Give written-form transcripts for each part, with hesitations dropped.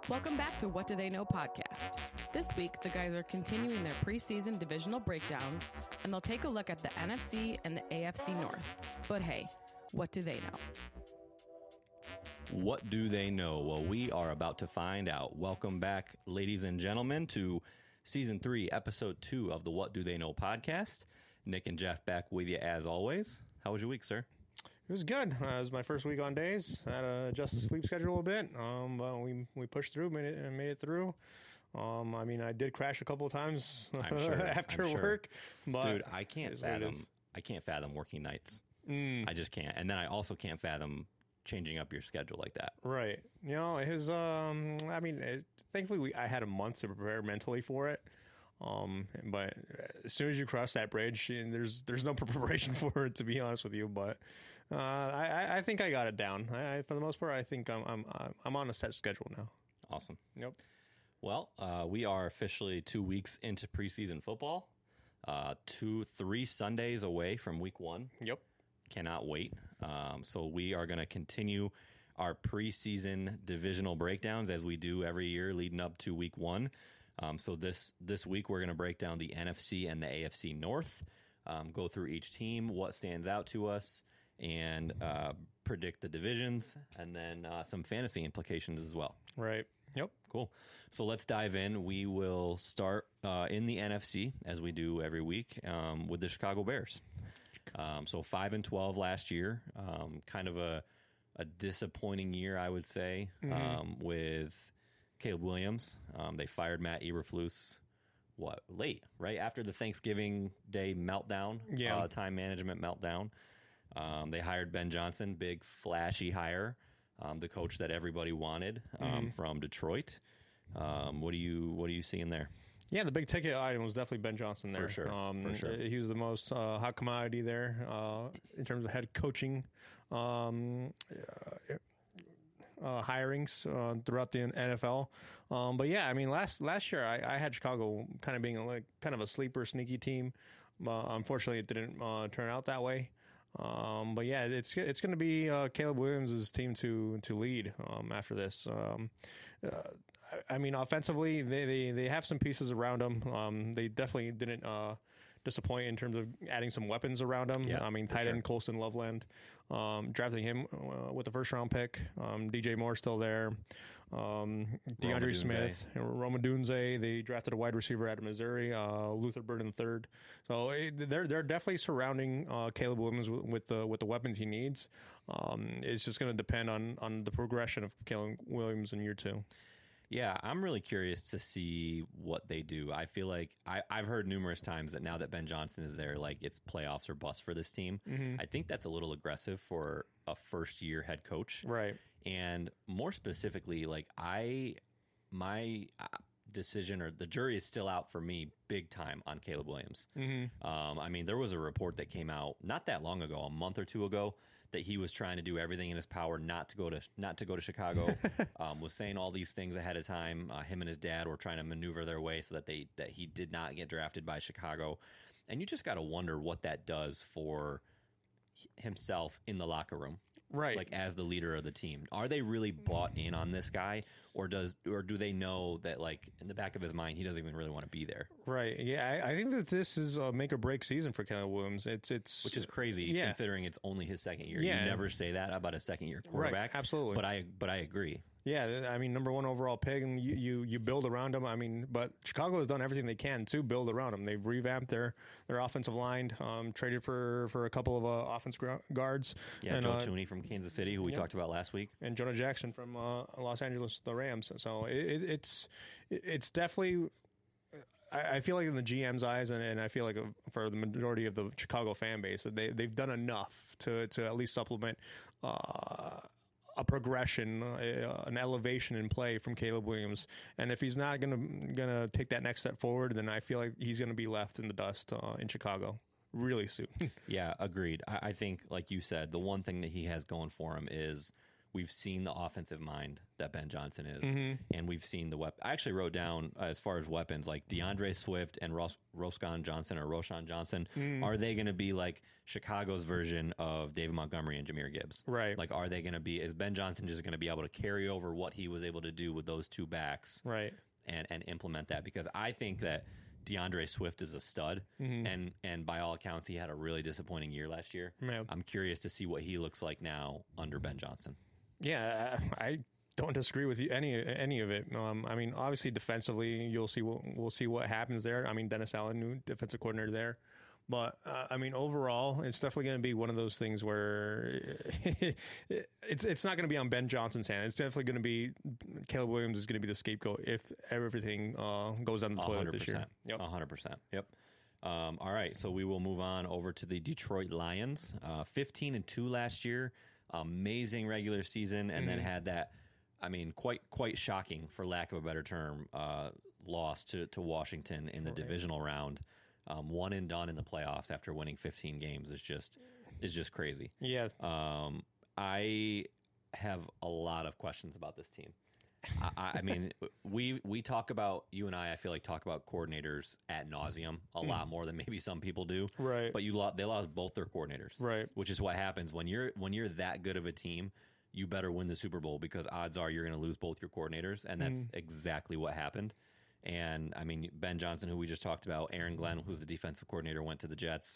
Welcome back to What Do They Know podcast. This week, the guys are continuing their preseason divisional breakdowns, and they'll take a look at the NFC and the AFC North. But hey, what do they know? What do they know? Well, we are about to find out. Welcome back, ladies and gentlemen, to Season 3, Episode 2 of the What Do They Know podcast. Nick and Jeff back with you as always. How was your week, sir? It was good. It was my first week on days. I had to adjust the sleep schedule a bit. But we pushed through, made it through. I did crash a couple of times after work. But dude, I can't fathom working nights. I just can't. And then I also can't fathom changing up your schedule like that. Right. You know, it was. Thankfully, I had a month to prepare mentally for it. But as soon as you cross that bridge, there's no preparation for it, to be honest with you. But I think I got it down. For the most part, I think I'm on a set schedule now. Awesome. Yep. Well, we are officially 2 weeks into preseason football. 3 Sundays away from week 1. Yep. Cannot wait. So we are going to continue our preseason divisional breakdowns as we do every year leading up to week 1. So this week we're going to break down the NFC and the AFC North, go through each team, what stands out to us, and predict the divisions, and then some fantasy implications as well. Right. Yep. Cool. So let's dive in. We will start in the NFC, as we do every week, with the Chicago Bears. So 5-12 last year, kind of a disappointing year, I would say, with Caleb Williams. They fired Matt Eberflus late, right after the Thanksgiving Day meltdown, time management meltdown. They hired Ben Johnson, big flashy hire, the coach that everybody wanted from Detroit. What are you seeing there? Yeah, the big ticket item was definitely Ben Johnson there. For sure. He was the most hot commodity there in terms of head coaching hirings throughout the NFL. But yeah, I mean, last year I had Chicago kind of being kind of a sleeper, sneaky team. Unfortunately, it didn't turn out that way. But yeah, it's going to be Caleb Williams' team to lead after this. I mean, offensively, they have some pieces around them. They definitely didn't disappoint in terms of adding some weapons around him. Yeah, I mean, tight end Colston Loveland, drafting him with the first round pick. DJ Moore still there. DeAndre Smith, Roma Dunze. They drafted a wide receiver out of Missouri, Luther Burden III. So they're definitely surrounding Caleb Williams with the weapons he needs. It's just going to depend on the progression of Caleb Williams in year 2. Yeah, I'm really curious to see what they do. I feel like I've heard numerous times that now that Ben Johnson is there, like it's playoffs or bust for this team. I think that's a little aggressive for a first-year head coach. Right. And more specifically, like my decision, or the jury is still out for me big time on Caleb Williams. I mean, there was a report that came out not that long ago, a month or two ago, that he was trying to do everything in his power not to go to Chicago. Was saying all these things ahead of time. Him and his dad were trying to maneuver their way so that he did not get drafted by Chicago. And you just got to wonder what that does for himself in the locker room, right? Like as the leader of the team, are they really bought in on this guy, or do they know that, like, in the back of his mind, he doesn't even really want to be there? Right. Yeah, I think that this is a make or break season for Caleb Williams. It's which is crazy considering it's only his second year. You never say that about a second year quarterback. Right, absolutely. But I agree. Yeah, I mean, number 1 overall pick, and you build around him. I mean, but Chicago has done everything they can to build around him. They've revamped their offensive line, traded for a couple of offense guards. Yeah, and Joe Thuney from Kansas City, who we talked about last week, and Jonah Jackson from Los Angeles, the Rams. So it's definitely. I feel like in the GM's eyes, and I feel like for the majority of the Chicago fan base, that they've done enough to at least supplement a progression, an elevation in play from Caleb Williams. And if he's not gonna take that next step forward, then I feel like he's gonna be left in the dust in Chicago really soon. Yeah, agreed. I think, like you said, the one thing that he has going for him is we've seen the offensive mind that Ben Johnson is, and we've seen the weapon. I actually wrote down as far as weapons, like DeAndre Swift and Roshan Johnson. Are they going to be like Chicago's version of David Montgomery and Jahmyr Gibbs? Right. Like, are they going to be? Is Ben Johnson just going to be able to carry over what he was able to do with those two backs, Right. and implement that? Because I think that DeAndre Swift is a stud, and by all accounts, he had a really disappointing year last year. Yeah. I'm curious to see what he looks like now under Ben Johnson. Yeah, I don't disagree with you any of it. I mean, obviously defensively, we'll see what happens there. I mean, Dennis Allen, new defensive coordinator there. But, I mean, overall, it's definitely going to be one of those things where it's not going to be on Ben Johnson's hand. It's definitely going to be Caleb Williams is going to be the scapegoat if everything goes down the toilet this year. 100%. Yep. All right, so we will move on over to the Detroit Lions. 15-2 last year. Amazing regular season, and then had that, I mean, quite shocking, for lack of a better term, loss to Washington in the divisional round. One and done in the playoffs after winning 15 games is just crazy. Yeah. I have a lot of questions about this team. I mean, we talk about, you and I feel like talk about coordinators ad nauseum a lot more than maybe some people do. Right. But they lost both their coordinators. Right. Which is what happens when you're that good of a team. You better win the Super Bowl, because odds are you're going to lose both your coordinators, and that's exactly what happened. And, I mean, Ben Johnson, who we just talked about, Aaron Glenn, who's the defensive coordinator, went to the Jets.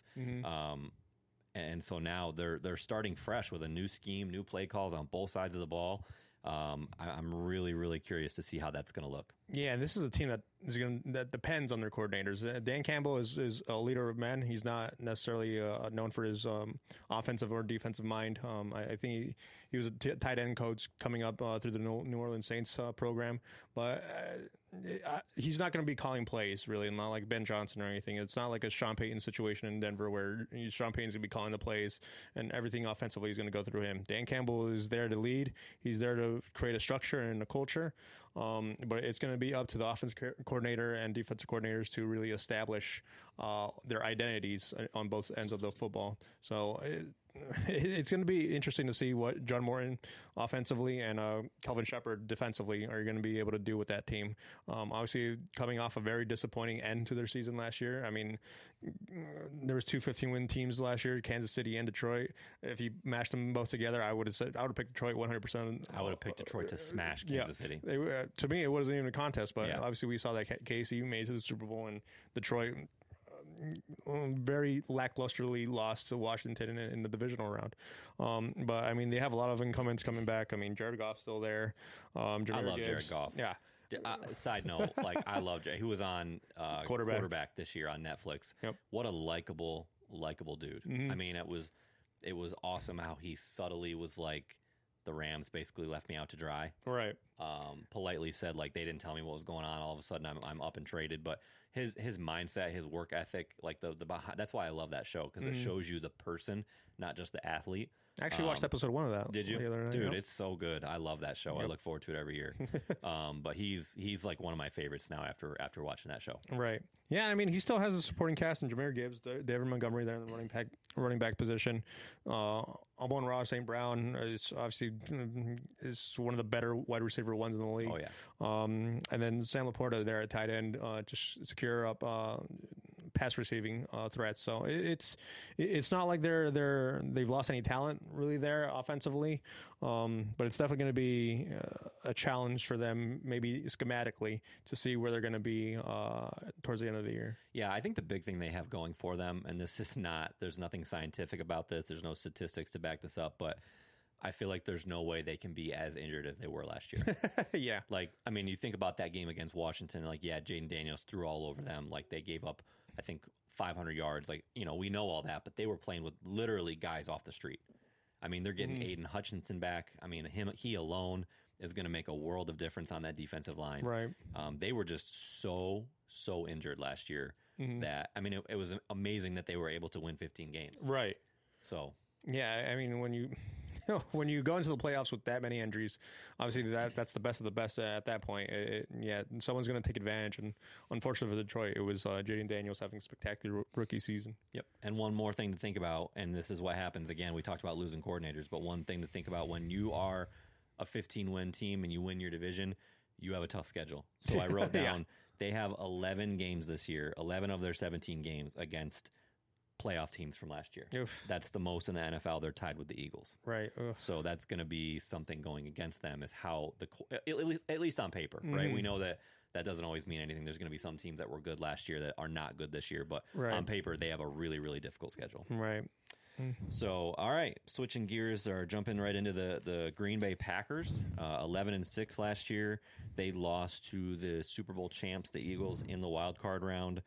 And so now they're starting fresh with a new scheme, new play calls on both sides of the ball. I'm really, really curious to see how that's going to look. Yeah, and this is a team that depends on their coordinators. Dan Campbell is a leader of men. He's not necessarily known for his offensive or defensive mind. I think he was a tight end coach coming up through the New Orleans Saints program, but he's not going to be calling plays, really, not like Ben Johnson or anything. It's not like a Sean Payton situation in Denver where Sean Payton's going to be calling the plays and everything offensively is going to go through him. Dan Campbell is there to lead. He's there to create a structure and a culture. But it's going to be up to the offense coordinator and defensive coordinators to really establish their identities on both ends of the football. So it's going to be interesting to see what John Morton offensively and Kelvin Shepard defensively are going to be able to do with that team. Obviously, coming off a very disappointing end to their season last year. I mean, there was two 15-win teams last year, Kansas City and Detroit. If you mashed them both together, I would have picked Detroit 100%. I would have picked Detroit to smash Kansas City. To me, it wasn't even a contest, but obviously we saw that KC made it to the Super Bowl, and Detroit very lacklusterly lost to Washington in the divisional round. But I mean, they have a lot of incumbents coming back. I mean, Jared Goff's still there. I love Jared Goff. Yeah. Side note, like, I love Jared. He was on quarterback this year on Netflix. Yep. What a likable dude. I mean, it was awesome how he subtly was like, the Rams basically left me out to dry. Right. Politely said, like, they didn't tell me what was going on. All of a sudden, I'm up and traded. But his mindset, his work ethic, like the behind, that's why I love that show, because it shows you the person, not just the athlete. I actually watched episode 1 of that. Did you? The other night, Dude, it's so good. I love that show. Yep. I look forward to it every year. But he's like one of my favorites now after watching that show. Right. Yeah, I mean, he still has a supporting cast in Jahmyr Gibbs, David Montgomery there in the running back position. Amon-Ra St. Brown is obviously one of the better wide receiver ones in the league. Oh, yeah. And then Sam Laporta there at tight end, just secure up pass receiving threats. So it's not like they've lost any talent really there offensively, but it's definitely going to be a challenge for them, maybe schematically, to see where they're going to be towards the end of the year. Yeah, I think the big thing they have going for them, and there's nothing scientific about this, there's no statistics to back this up, but I feel like there's no way they can be as injured as they were last year. Yeah. Like, I mean, you think about that game against Washington, like, yeah, Jaden Daniels threw all over them. Like, they gave up, I think, 500 yards. Like, we know all that, but they were playing with literally guys off the street. I mean, they're getting Aiden Hutchinson back. I mean, he alone is going to make a world of difference on that defensive line. Right. They were just so injured last year that, I mean, it was amazing that they were able to win 15 games. Right. So. Yeah, I mean, when you go into the playoffs with that many injuries, obviously that's the best of the best at that point. Someone's going to take advantage. And unfortunately for Detroit, it was Jaden Daniels having a spectacular rookie season. Yep. And one more thing to think about, and this is what happens again. We talked about losing coordinators, but one thing to think about when you are a 15-win team and you win your division, you have a tough schedule. So I wrote down they have 11 games this year, 11 of their 17 games against playoff teams from last year. Oof. That's the most in the NFL. They're tied with the Eagles. Right. Ugh. So that's going to be something going against them, is how at least on paper, right? We know that doesn't always mean anything. There's going to be some teams that were good last year that are not good this year, but on paper, they have a really, really difficult schedule. Right. So, all right, switching gears or jumping right into the Green Bay Packers, 11-6 last year. They lost to the Super Bowl champs, the Eagles, in the wild card round.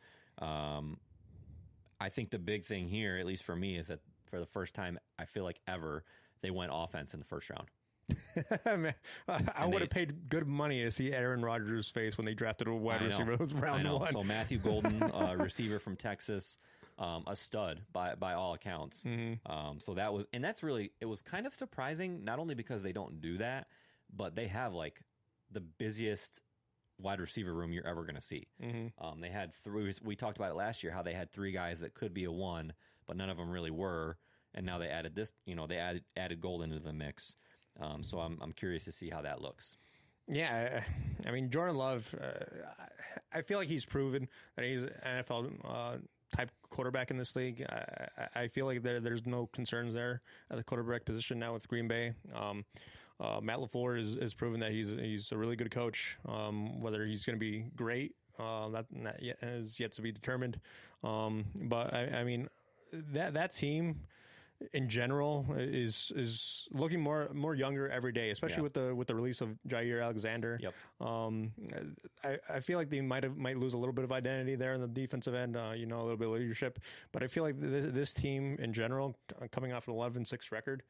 I think the big thing here, at least for me, is that for the first time, I feel like ever, they went offense in the first round. Man, I would have paid good money to see Aaron Rodgers' face when they drafted a wide receiver. It was round one. So Matthew Golden, receiver from Texas, a stud by all accounts. So that was, and that's really, it was kind of surprising, not only because they don't do that, but they have like the busiest wide receiver room you're ever going to see. They had three. We talked about it last year, how they had three guys that could be a one, but none of them really were. And now they added this. They added Golden into the mix. So I'm curious to see how that looks. Yeah, I mean, Jordan Love, I feel like he's proven that he's an NFL type quarterback in this league. I feel like there's no concerns there at the quarterback position now with Green Bay. Matt LaFleur has proven that he's a really good coach. Whether he's going to be great, that is yet to be determined. But I mean, that team in general is looking more younger every day, especially with the release of Jair Alexander. Yep. I feel like they might lose a little bit of identity there in the defensive end, a little bit of leadership. But I feel like this team in general, coming off an 11-6 record,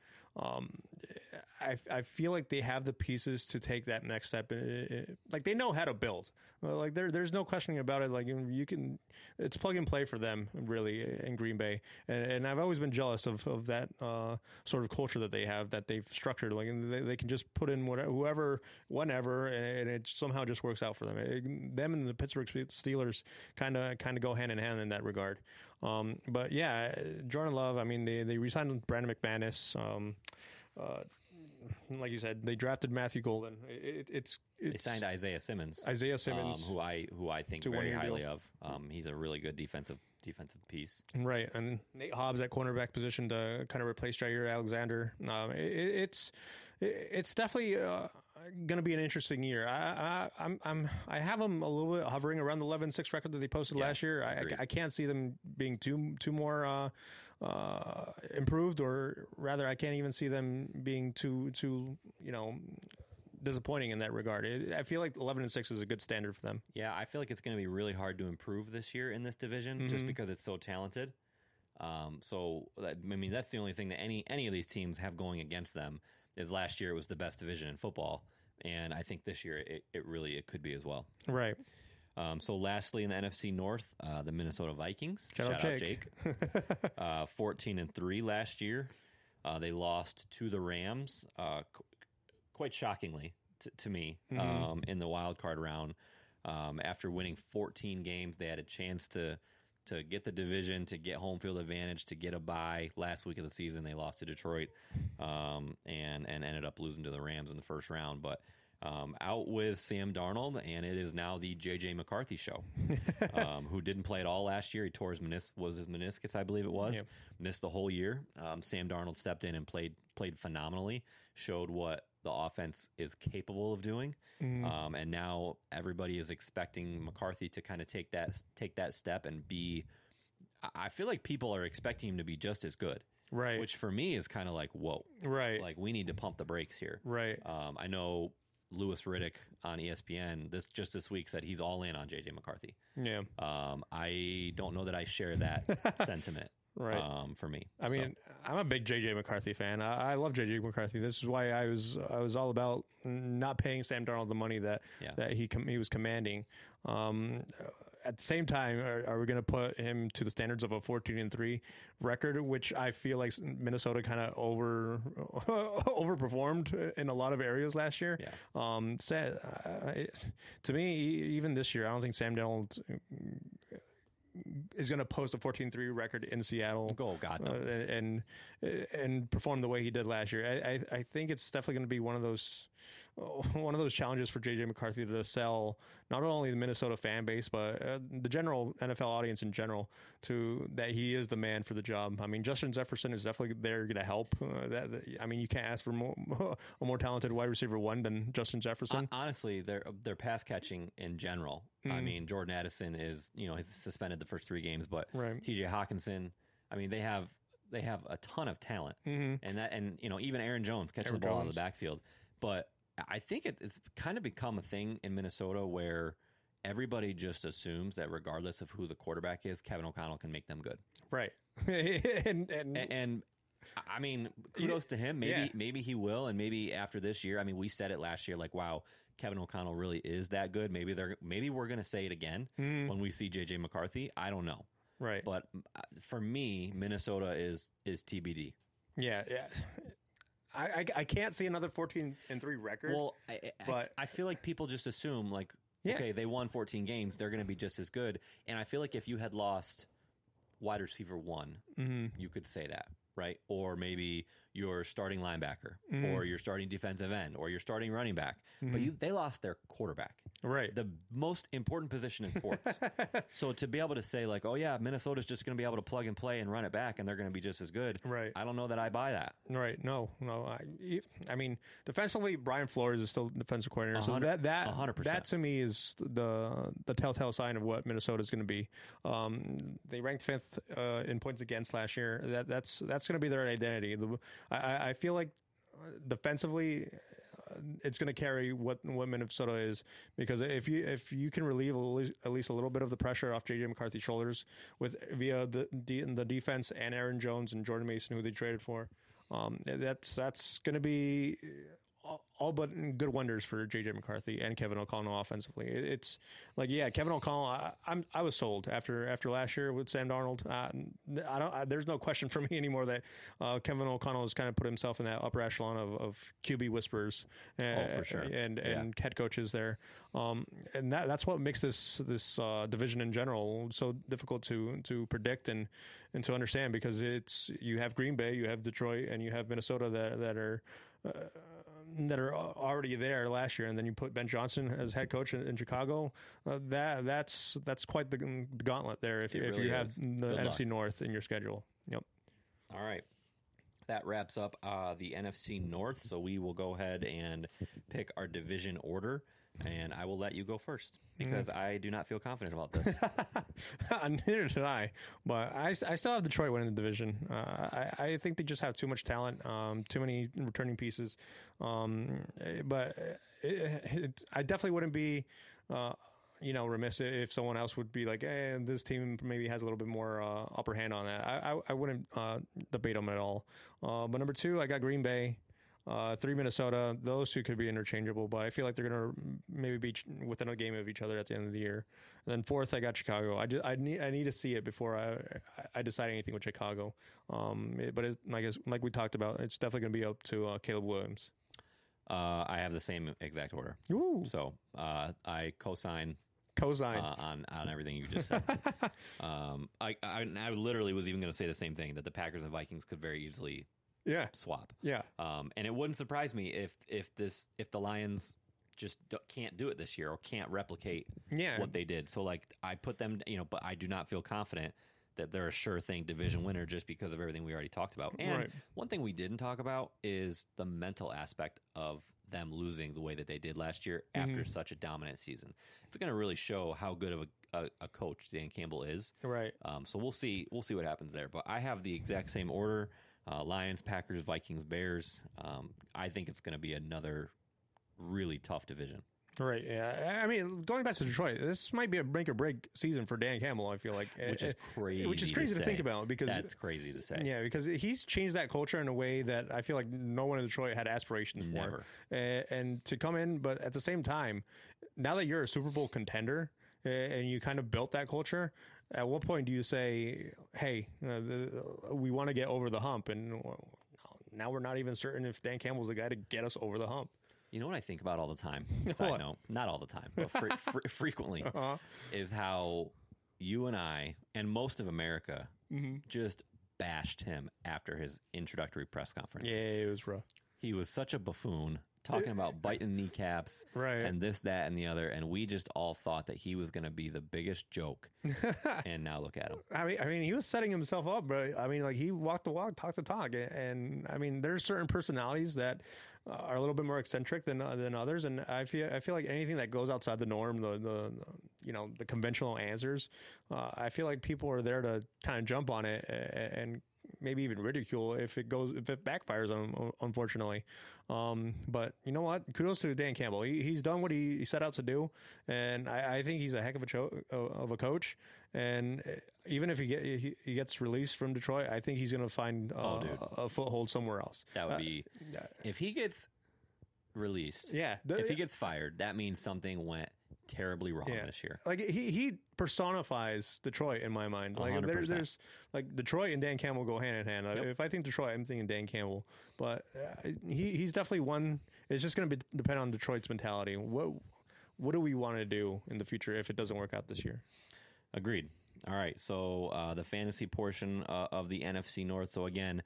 I feel like they have the pieces to take that next step. Like they know how to build. Like there's no questioning about it. Like it's plug and play for them really in Green Bay. And I've always been jealous of that sort of culture that they have, that they've structured. Like they can just put in whoever, whenever, and it somehow just works out for them. Them and the Pittsburgh Steelers kind of go hand in hand in that regard. But yeah, Jordan Love. I mean, they re-signed Brandon McManus. Like you said, they drafted Matthew Golden. They signed Isaiah Simmons, who I think very highly of. He's a really good defensive piece. Right, and Nate Hobbs at cornerback position to kind of replace Jair Alexander. It's definitely going to be an interesting year. I have them a little bit hovering around the 11-6 record that they posted last year. I can't see them being too more improved, or rather, I can't even see them being too disappointing in that regard. I feel like 11-6 is a good standard for them. Yeah, I feel like it's going to be really hard to improve this year in this division, just because it's so talented. So I mean, that's the only thing that any of these teams have going against them. Is last year it was the best division in football, and I think this year it could be as well. Right. So lastly, in the NFC North, the Minnesota Vikings. Shout out Jake. 14-3 last year. They lost to the Rams, quite shockingly to me, in the wild card round. After winning 14 games, they had a chance to get the division, to get home field advantage, to get a bye. Last week of the season, they lost to Detroit, and ended up losing to the Rams in the first round. But out with Sam Darnold, and it is now the J.J. McCarthy show, who didn't play at all last year. He tore his meniscus, I believe it was. Yep. Missed the whole year. Sam Darnold stepped in and played phenomenally, showed what the offense is capable of doing. And now everybody is expecting McCarthy to kind of take that step and be, I feel like people are expecting him to be just as good. Right. Which for me is kind of like, whoa. Right. Like we need to pump the brakes here. Right. I know Louis Riddick on ESPN this week said he's all in on JJ McCarthy. Yeah. I don't know that I share that sentiment. Right. For me. I mean, I'm a big JJ McCarthy fan. I love JJ McCarthy. This is why I was all about not paying Sam Darnold the money that he was commanding. At the same time, are we going to put him to the standards of a 14-3 record, which I feel like Minnesota kind of overperformed in a lot of areas last year? Yeah. To me, even this year, I don't think Sam Darnold is going to post a 14-3 record in Seattle. Oh God, no. And perform the way he did last year. I think it's definitely going to be one of those challenges for JJ McCarthy to sell not only the Minnesota fan base but the general NFL audience in general to that he is the man for the job. I mean, Justin Jefferson is definitely there going to help. I mean, you can't ask for a more talented wide receiver one than Justin Jefferson. Honestly, their pass catching in general. I mean, Jordan Addison is he's suspended the first 3 games, but T.J. Hawkinson. I mean, they have a ton of talent, and even Aaron Jones catching the ball out of the backfield, but. I think it's kind of become a thing in Minnesota where everybody just assumes that regardless of who the quarterback is, Kevin O'Connell can make them good. Right. and I mean, kudos to him. Maybe he will, and maybe after this year, I mean, we said it last year, like, wow, Kevin O'Connell really is that good. Maybe we're going to say it again when we see JJ McCarthy. I don't know. Right. But for me, Minnesota is TBD. Yeah. I can't see another 14-3 record. Well, I feel like people just assume like, okay, they won 14 games, they're going to be just as good. And I feel like if you had lost wide receiver 1, you could say that, right? Or maybe your starting linebacker, or your starting defensive end, or your starting running back. But they lost their quarterback. Right. The most important position in sports. So to be able to say like, oh yeah, Minnesota's just going to be able to plug and play and run it back and they're going to be just as good. Right. I don't know that I buy that. Right. No. I mean, defensively, Brian Flores is still defensive coordinator. So 100%. That to me is the telltale sign of what Minnesota is going to be. They ranked 5th in points against last year. That's going to be their identity. I feel like defensively, it's going to carry what Minnesota is, because if you can relieve at least a little bit of the pressure off JJ McCarthy's shoulders via the defense and Aaron Jones and Jordan Mason, who they traded for, that's going to be all but good wonders for JJ McCarthy and Kevin O'Connell offensively. It's like, Kevin O'Connell, I was sold after last year with Sam Darnold. There's no question for me anymore that Kevin O'Connell has kind of put himself in that upper echelon of QB whisperers for sure. and head coaches there. And that's what makes this division in general so difficult to predict and to understand, because you have Green Bay, you have Detroit, and you have Minnesota that are already there last year, and then you put Ben Johnson as head coach in Chicago. That's quite the gauntlet there if you have the NFC North in your schedule. Yep. All right. That wraps up the NFC North, so we will go ahead and pick our division order, and I will let you go first because I do not feel confident about this. Neither did I, but I still have Detroit winning the division. I think they just have too much talent, too many returning pieces, but I definitely wouldn't be remiss if someone else would be like, hey, this team maybe has a little bit more upper hand on that. I wouldn't debate them at all. But number 2, I got Green Bay. 3, Minnesota. Those 2 could be interchangeable, but I feel like they're going to maybe be within a game of each other at the end of the year. And then 4th, I got Chicago. I need to see it before I decide anything with Chicago. But like we talked about, it's definitely going to be up to Caleb Williams. I have the same exact order. Ooh. So I co-sign on everything you just said. I literally was even going to say the same thing, that the Packers and Vikings could very easily swap. Yeah. And it wouldn't surprise me if the Lions just can't do it this year or can't replicate what they did. So like I put them, but I do not feel confident that they're a sure thing division winner just because of everything we already talked about. And one thing we didn't talk about is the mental aspect of them losing the way that they did last year after such a dominant season. It's going to really show how good of a coach Dan Campbell is. Right. So we'll see what happens there. But I have the exact same order: Lions, Packers, Vikings, Bears. I think it's going to be another really tough division. Right. Yeah. I mean, going back to Detroit, this might be a make or break season for Dan Campbell. I feel like, which is crazy. Which is crazy to think about, because that's crazy to say. Yeah, because he's changed that culture in a way that I feel like no one in Detroit had aspirations for. Never. And to come in, but at the same time, now that you're a Super Bowl contender and you kind of built that culture, at what point do you say, "Hey, we want to get over the hump"? And now we're not even certain if Dan Campbell's the guy to get us over the hump. You know what I think about all the time? Side note, not all the time, but frequently, is how you and I and most of America just bashed him after his introductory press conference. Yeah, it was rough. He was such a buffoon, talking about biting kneecaps Right. and this, that, and the other, and we just all thought that he was going to be the biggest joke. And now look at him. I mean, he was setting himself up, but I mean, like he walked the walk, talked the talk, and I mean, there's certain personalities that are a little bit more eccentric than others, and I feel like anything that goes outside the norm, the the conventional answers, I feel like people are there to kind of jump on it and maybe even ridicule if it backfires on him, unfortunately. But you know what? Kudos to Dan Campbell. He's done what he set out to do, and I think he's a heck of a coach. And even if he gets released from Detroit, I think he's going to find a foothold somewhere else. That would be if he gets released. Yeah, if he gets fired, that means something went terribly wrong this year. Like he personifies Detroit in my mind. Like 100%. there's like Detroit and Dan Campbell go hand in hand. Like, if I think Detroit, I'm thinking Dan Campbell. But he's definitely one. It's just going to depend on Detroit's mentality. What do we want to do in the future if it doesn't work out this year? Agreed. All right. So the fantasy portion of the NFC North. So again,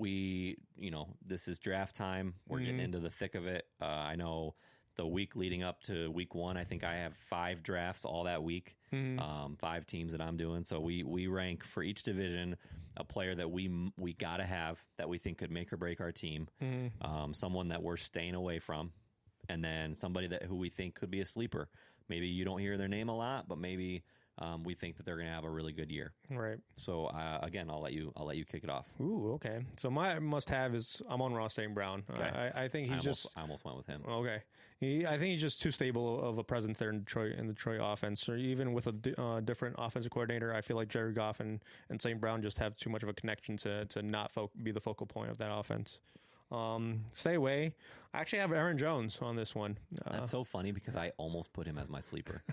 this is draft time. We're getting into the thick of it. I know the week leading up to week 1, I think I have 5 drafts all that week, 5 teams that I'm doing. So we rank for each division a player that we got to have that we think could make or break our team, someone that we're staying away from, and then somebody who we think could be a sleeper. Maybe you don't hear their name a lot, but maybe we think that they're going to have a really good year. Right. So again, I'll let you kick it off. Ooh, okay. So my must-have is Amon-Ra St. Brown. Okay. I think he's I almost went with him. Okay. I think he's just too stable of a presence there in the Detroit offense. Or even with a different offensive coordinator, I feel like Jared Goff and St. Brown just have too much of a connection to not be the focal point of that offense. Stay away. I actually have Aaron Jones on this one. That's so funny because I almost put him as my sleeper.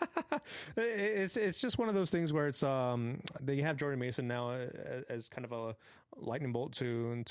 It's just one of those things where it's they have Jordan Mason now as kind of a lightning bolt to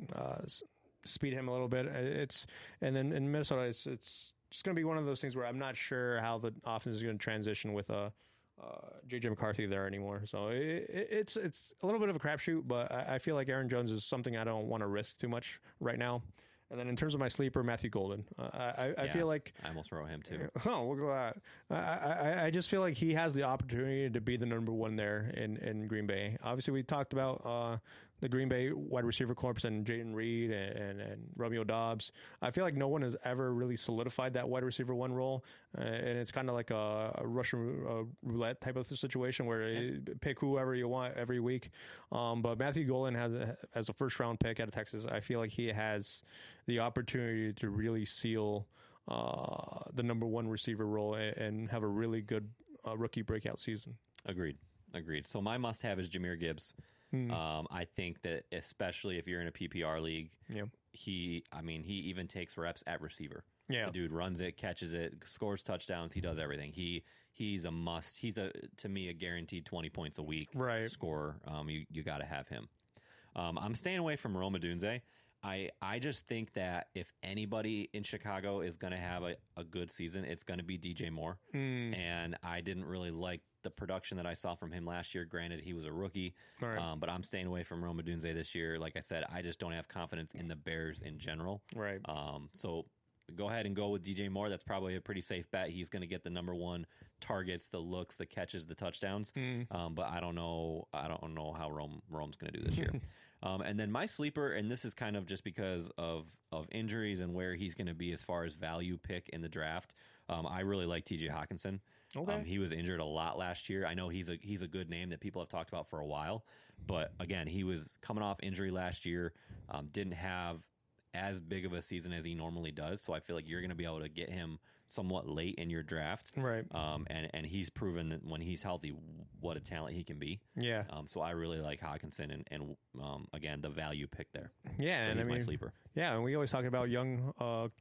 speed him a little bit. And then in Minnesota it's just going to be one of those things where I'm not sure how the offense is going to transition with J.J. McCarthy there anymore. So it's a little bit of a crapshoot, but I feel like Aaron Jones is something I don't want to risk too much right now. And then in terms of my sleeper, Matthew Golden. I feel like I almost wrote him too. Oh, look at that! I just feel like he has the opportunity to be the number one there in Green Bay. Obviously, we talked about the Green Bay wide receiver corps and Jayden Reed and Romeo Doubs. I feel like no one has ever really solidified that wide receiver 1 role, and it's kind of like a Russian roulette type of situation where you pick whoever you want every week. But Matthew Golden as a first round pick out of Texas, I feel like he has the opportunity to really seal the number 1 receiver role and have a really good rookie breakout season. Agreed. So my must-have is Jahmyr Gibbs. I think that especially if you're in a PPR league, he even takes reps at receiver. Yeah. The dude runs it, catches it, scores touchdowns. He does everything. He's a must. He's to me a guaranteed 20 points a week scorer. You got to have him. I'm staying away from Rome Odunze. I just think that if anybody in Chicago is going to have a good season, it's going to be DJ Moore. And I didn't really like the production that I saw from him last year. Granted, he was a rookie, but I'm staying away from Rome Odunze this year. Like I said, I just don't have confidence in the Bears in general. Right. So go ahead and go with DJ Moore. That's probably a pretty safe bet. He's going to get the number 1 targets, the looks, the catches, the touchdowns. But I don't know how Rome's going to do this year. And then my sleeper, and this is kind of just because of injuries and where he's going to be as far as value pick in the draft. I really like TJ Hawkinson. Okay. He was injured a lot last year. I know he's a good name that people have talked about for a while, but again, he was coming off injury last year. Didn't have as big of a season as he normally does, so I feel like you're going to be able to get him somewhat late in your draft. Right. And he's proven that when he's healthy, what a talent he can be. Yeah. So I really like Hawkinson and again, the value pick there. Yeah. So and he's my sleeper. Yeah. And we always talk about young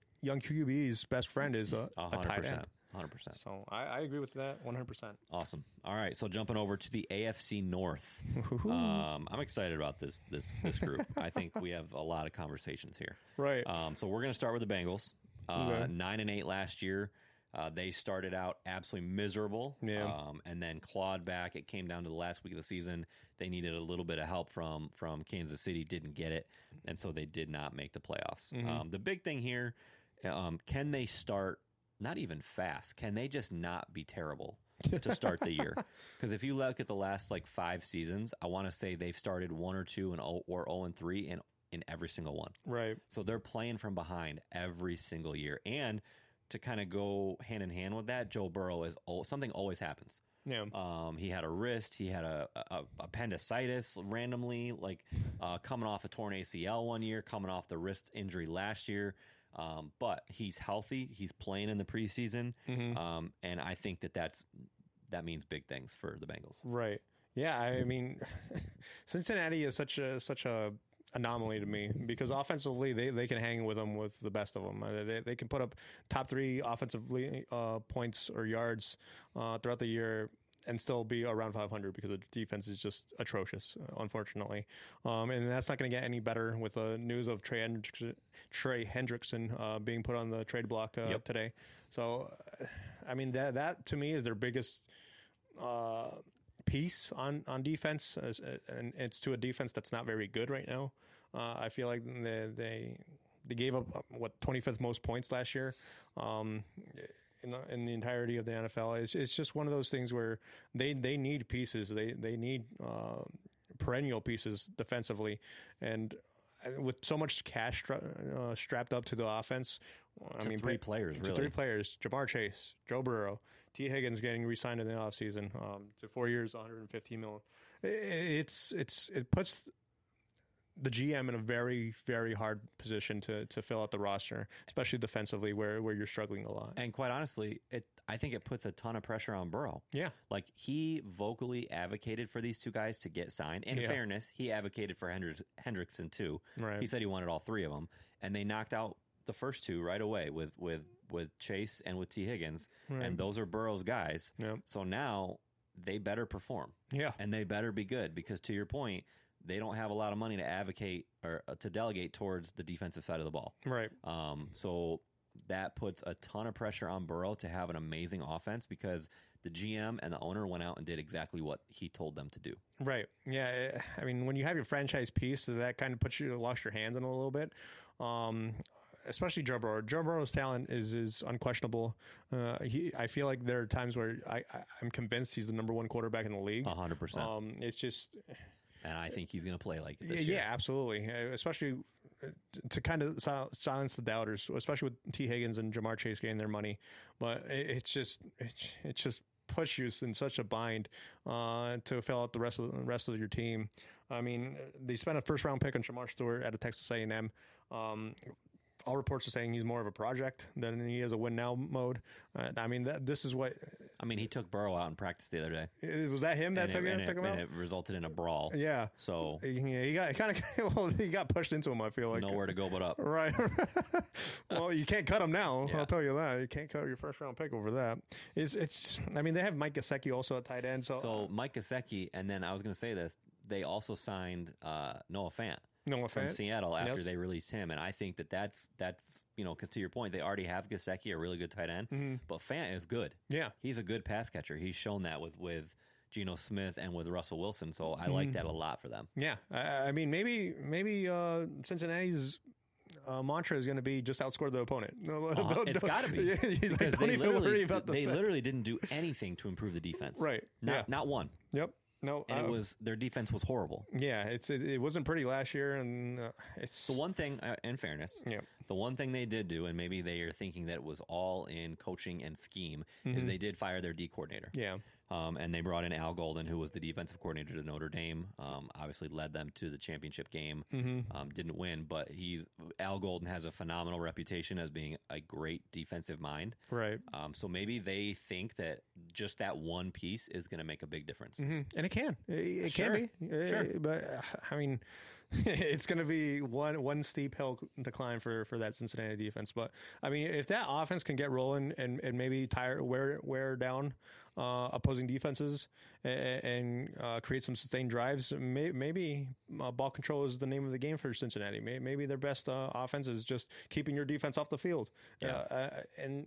QB's best friend is a tight end. 100%. So I agree with that 100%. Awesome. All right, so jumping over to the AFC North. I'm excited about this group. I think we have a lot of conversations here. Right. So we're going to start with the Bengals. 9-8 last year. They started out absolutely miserable, and then clawed back. It came down to the last week of the season. They needed a little bit of help from Kansas City, didn't get it, and so they did not make the playoffs. The big thing here, can they start, not even fast, can they just not be terrible to start the year? Because if you look at the last 5 seasons, I want to say they've started 1 or 2 or 0-3 in every single one. Right. So they're playing from behind every single year. And to kind of go hand in hand with that, Joe Burrow something always happens. Yeah. He had a wrist. He had a appendicitis randomly, coming off a torn ACL one year, coming off the wrist injury last year. But he's healthy. He's playing in the preseason. And I think that means big things for the Bengals. Right. Yeah. I mean, Cincinnati is such a anomaly to me because offensively they can hang with them, with the best of them. They can put up top 3 offensively points or yards throughout the year and still be around 500 because the defense is just atrocious, unfortunately. And that's not going to get any better with the news of Trey Hendrickson being put on the trade block today. So, I mean, that to me is their biggest piece on defense, and it's to a defense that's not very good right now. I feel like they gave up 25th most points last year. In the entirety of the NFL, it's just one of those things where they need pieces. They need perennial pieces defensively, and with so much cash strapped up to the offense, I mean, 3 players, really. 3 players: Jamar Chase, Joe Burrow, T. Higgins getting re-signed in the offseason to 4 years, $115 million. It puts the GM in a very, very hard position to fill out the roster, especially defensively where you're struggling a lot. And quite honestly, I think it puts a ton of pressure on Burrow. Yeah. He vocally advocated for these 2 guys to get signed. In fairness, he advocated for Hendrickson too. Right. He said he wanted all 3 of them, and they knocked out the first 2 right away with Chase and with T. Higgins, and those are Burrow's guys. Yep. So now they better perform. Yeah. And they better be good because, to your point, they don't have a lot of money to advocate or to delegate towards the defensive side of the ball. Right. So that puts a ton of pressure on Burrow to have an amazing offense because the GM and the owner went out and did exactly what he told them to do. Right. Yeah. I mean, when you have your franchise piece, that kind of lost your hands in a little bit. Especially Joe Burrow. Joe Burrow's talent is unquestionable. I feel like there are times where I'm convinced he's the number 1 quarterback in the league. 100%. It's just... And I think he's going to play like it this year. Yeah, absolutely. Especially to kind of silence the doubters, especially with T. Higgins and Jamar Chase getting their money. But it just puts you in such a bind to fill out the rest of your team. I mean, they spent a first-round pick on Shamar Stewart out of Texas A&M. All reports are saying he's more of a project than he is a win-now mode. I mean, this is what... I mean, he took Burrow out in practice the other day. Was that him that took him out? And it resulted in a brawl. Yeah. So... he got pushed into him, I feel like. Nowhere to go but up. Right. Well, you can't cut him now. Yeah. I'll tell you that. You can't cut your first-round pick over that. I mean, they have Mike Gesicki also at tight end. So Mike Gesicki, and then I was going to say this, they also signed Noah Fant. From Seattle after they released him. And I think that's because to your point, they already have Gesicki, a really good tight end, but Fant is good. Yeah. He's a good pass catcher. He's shown that with Geno Smith and with Russell Wilson. So I like that a lot for them. Yeah. I mean, maybe Cincinnati's mantra is going to be just outscore the opponent. It's got to be. Because they literally didn't do anything to improve the defense. Right. Not one. Yep. No, and their defense was horrible. Yeah, it wasn't pretty last year, and it's the one thing. In fairness, the one thing they did do, and maybe they are thinking that it was all in coaching and scheme, is they did fire their D coordinator. Yeah. And they brought in Al Golden, who was the defensive coordinator to Notre Dame. Obviously led them to the championship game. Didn't win, but Al Golden has a phenomenal reputation as being a great defensive mind. Right. So maybe they think that just that one piece is going to make a big difference. And it can. It can be. Sure. But I mean, it's going to be one steep hill decline for that Cincinnati defense. But I mean, if that offense can get rolling and maybe wear down opposing defenses and create some sustained drives, maybe ball control is the name of the game for Cincinnati. Maybe their best offense is just keeping your defense off the field. Yeah. And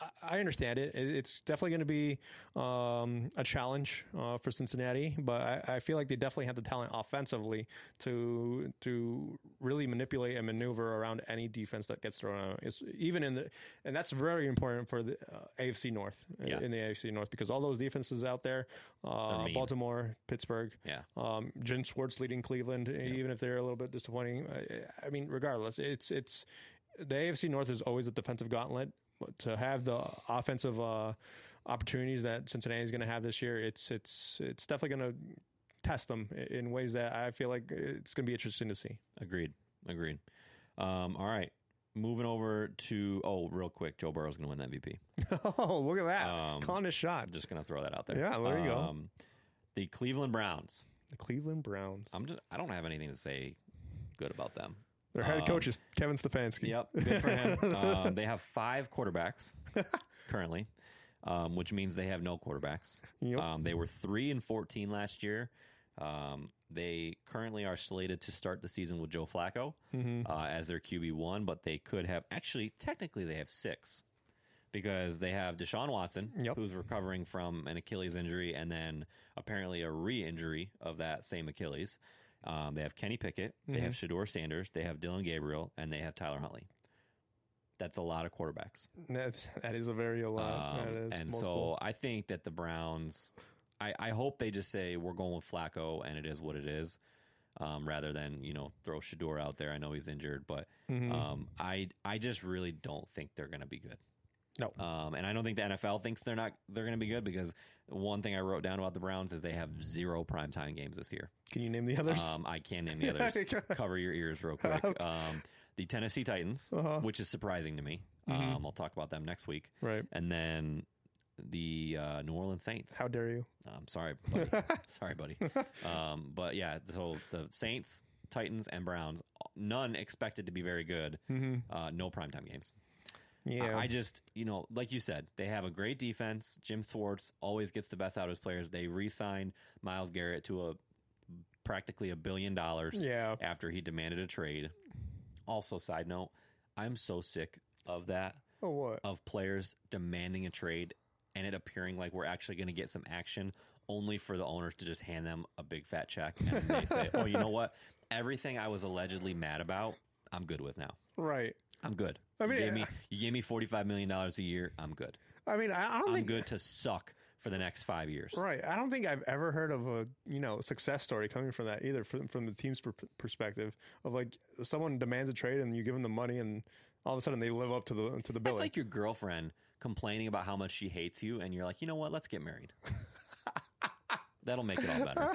I understand it. It's definitely going to be a challenge for Cincinnati, but I feel like they definitely have the talent offensively to really manipulate and maneuver around any defense that gets thrown out. And that's very important for the AFC North in the AFC North, because all those defenses out there, Baltimore, Pittsburgh, Jim Schwartz leading Cleveland, even if they're a little bit disappointing. I mean, regardless, it's the AFC North is always a defensive gauntlet. To have the offensive opportunities that Cincinnati is going to have this year, it's definitely going to test them in ways that I feel like it's going to be interesting to see. Agreed. All right. Moving over to, real quick, Joe Burrow's going to win the MVP. Oh, look at that. Calling his shot. Just going to throw that out there. Yeah, there you go. The Cleveland Browns. I don't have anything to say good about them. Their head coach is Kevin Stefanski. Yep, good for him. They have 5 quarterbacks currently, which means they have no quarterbacks. Yep. They were 3-14 last year. They currently are slated to start the season with Joe Flacco as their QB1, but they could have technically they have 6, because they have Deshaun Watson, who's recovering from an Achilles injury and then apparently a re-injury of that same Achilles. They have Kenny Pickett, they have Shedeur Sanders, they have Dylan Gabriel, and they have Tyler Huntley. That's a lot of quarterbacks. That is a lot. And so I think that the Browns, I hope they just say we're going with Flacco and it is what it is, rather than throw Shedeur out there. I know he's injured, but I just really don't think they're going to be good. No. And I don't think the NFL thinks they're going to be good, because one thing I wrote down about the Browns is they have 0 primetime games this year. Can you name the others? I can name the others. Cover your ears real quick. The Tennessee Titans, which is surprising to me. I'll talk about them next week. Right. And then the New Orleans Saints. How dare you? I'm sorry, buddy. Sorry, buddy. But yeah, so the Saints, Titans, and Browns, none expected to be very good. No primetime games. Yeah. I just, like you said, they have a great defense. Jim Schwartz always gets the best out of his players. They re-signed Myles Garrett to practically $1 billion after he demanded a trade. Also, side note, I'm so sick of that. Oh, what? Of players demanding a trade and it appearing like we're actually going to get some action, only for the owners to just hand them a big fat check. And they say, oh, you know what? Everything I was allegedly mad about, I'm good with now. Right. I'm good. I mean, you gave me $45 million a year. I'm good. I mean, I'm good to suck for the next 5 years. Right. I don't think I've ever heard of a success story coming from that either, from the team's perspective of like someone demands a trade and you give them the money and all of a sudden they live up to the billing. It's like your girlfriend complaining about how much she hates you and you're like, you know what? Let's get married. That'll make it all better.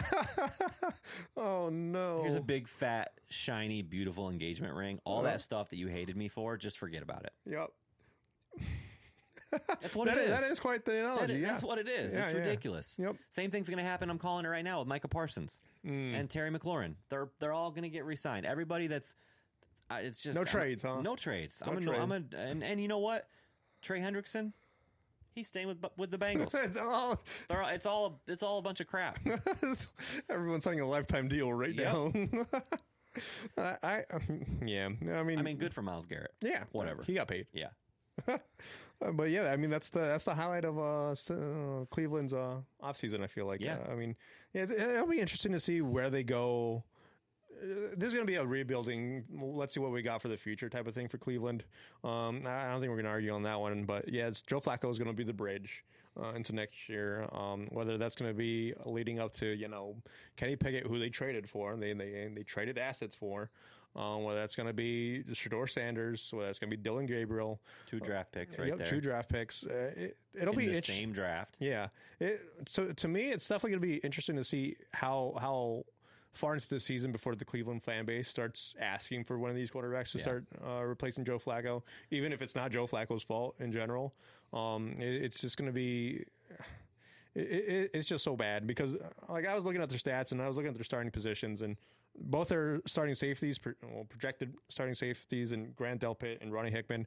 Oh, no. Here's a big, fat, shiny, beautiful engagement ring. All that stuff that you hated me for, just forget about it. Yep. That's what it is. That is quite the analogy. That's what it is. Yeah, it's ridiculous. Yep. Same thing's going to happen. I'm calling it right now with Micah Parsons and Terry McLaurin. They're all going to get re-signed. Everybody that's it's just no trades, huh? No trades. No trades. And you know what? Trey Hendrickson, he's staying with the Bengals. It's all a bunch of crap. Everyone's signing a lifetime deal right now. I mean, good for Myles Garrett. Yeah, whatever. He got paid. Yeah. But yeah, I mean that's the highlight of Cleveland's offseason. I feel like. Yeah. I mean, it'll be interesting to see where they go. This is going to be a rebuilding. Let's see what we got for the future type of thing for Cleveland. I don't think we're going to argue on that one. But yeah, Joe Flacco is going to be the bridge into next year. Whether that's going to be leading up to Kenny Pickett, who they traded for, they traded assets for. Whether that's going to be Shedeur Sanders, whether that's going to be Dylan Gabriel, 2 draft picks there. 2 draft picks. It'll be the same draft. Yeah. So to me, it's definitely going to be interesting to see how far into the season before the Cleveland fan base starts asking for one of these quarterbacks to start replacing Joe Flacco, even if it's not Joe Flacco's fault in general. It's just going to be. It's just so bad because, like, I was looking at their stats and I was looking at their starting positions, and both their starting safeties, projected starting safeties, and Grant Delpit and Ronnie Hickman,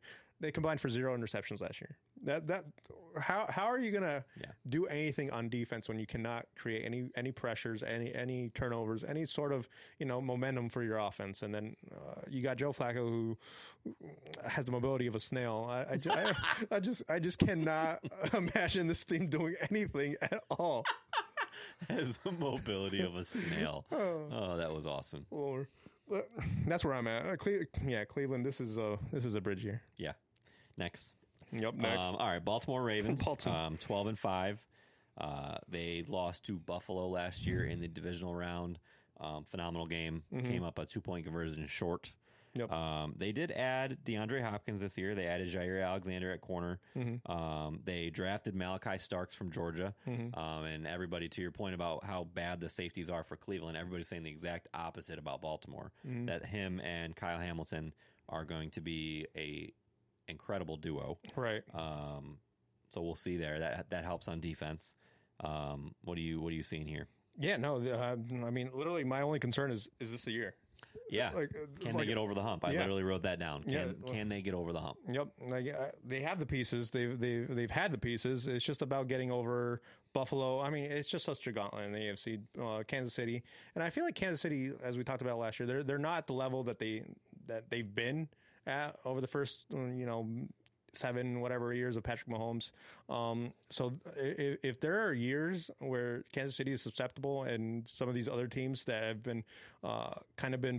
They combined for 0 interceptions last year. How are you gonna do anything on defense when you cannot create any pressures, any turnovers, any sort of momentum for your offense? And then you got Joe Flacco, who has the mobility of a snail. I just cannot imagine this team doing anything at all. Has the mobility of a snail. Oh, that was awesome. Lord. That's where I'm at. Cleveland. This is a bridge year. Yeah. Next. Yep. Next. All right. Baltimore Ravens. Baltimore. 12-5. They lost to Buffalo last year in the divisional round. Phenomenal game. Came up a 2-point conversion short. Yep. They did add DeAndre Hopkins this year. They added Jair Alexander at corner. They drafted Malachi Starks from Georgia. And everybody, to your point about how bad the safeties are for Cleveland, everybody's saying the exact opposite about Baltimore. That him and Kyle Hamilton are going to be a incredible duo. Right. So we'll see there. That helps on defense. What are you seeing here? Yeah. No. I mean, literally, my only concern is this the year? Yeah. Can they get over the hump? I literally wrote that down. Can they get over the hump? Yep. They have the pieces. They've had the pieces. It's just about getting over Buffalo. I mean, it's just such a gauntlet in the AFC. Kansas City, and I feel like Kansas City, as we talked about last year, they're not at the level that they've been at over the first 7 whatever years of Patrick Mahomes. So if there are years where Kansas City is susceptible and some of these other teams that have been kind of been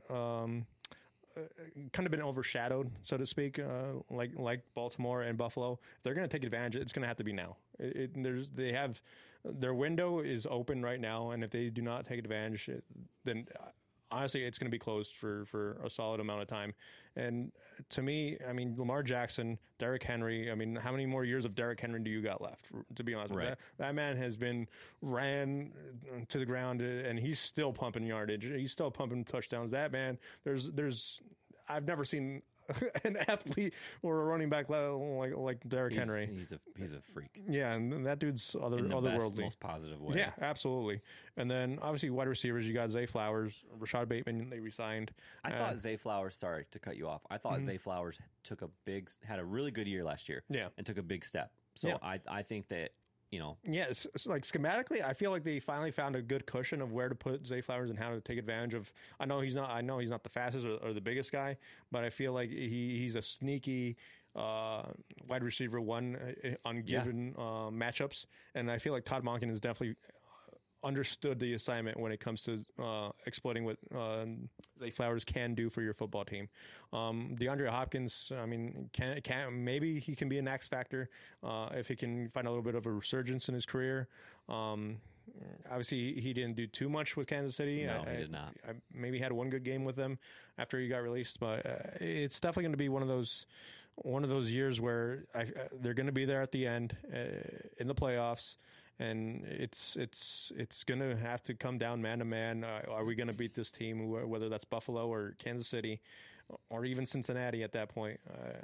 overshadowed, so to speak, like Baltimore and Buffalo, if they're going to take advantage, it's going to have to be now. Their window is open right now, and if they do not take advantage, then honestly, it's going to be closed for a solid amount of time. And to me, I mean, Lamar Jackson, Derrick Henry, I mean, how many more years of Derrick Henry do you got left, to be honest? Right. That man has been ran to the ground, and he's still pumping yardage. He's still pumping touchdowns. That man, I've never seen an athlete or a running back like Derrick Henry. He's a freak. Yeah, and that dude's in the otherworldly. best, most positive way. Yeah, absolutely. And then obviously wide receivers, you got Zay Flowers, Rashad Bateman. They re-signed. I thought Zay Flowers. Sorry to cut you off. I thought Zay Flowers had a really good year last year. Yeah, and took a big step. So I think that. Yeah, it's like schematically, I feel like they finally found a good cushion of where to put Zay Flowers and how to take advantage of. I know he's not the fastest or the biggest guy, but I feel like he's a sneaky wide receiver one on given matchups, and I feel like Todd Monken has definitely understood the assignment when it comes to exploiting what Zay Flowers can do for your football team. DeAndre Hopkins, I mean, maybe he can be an X factor if he can find a little bit of a resurgence in his career. Obviously, he didn't do too much with Kansas City. No, he did not. I maybe had one good game with them after he got released, but it's definitely going to be one of those years where they're going to be there at the end in the playoffs. And it's going to have to come down man to man. Are we going to beat this team, whether that's Buffalo or Kansas City or even Cincinnati at that point?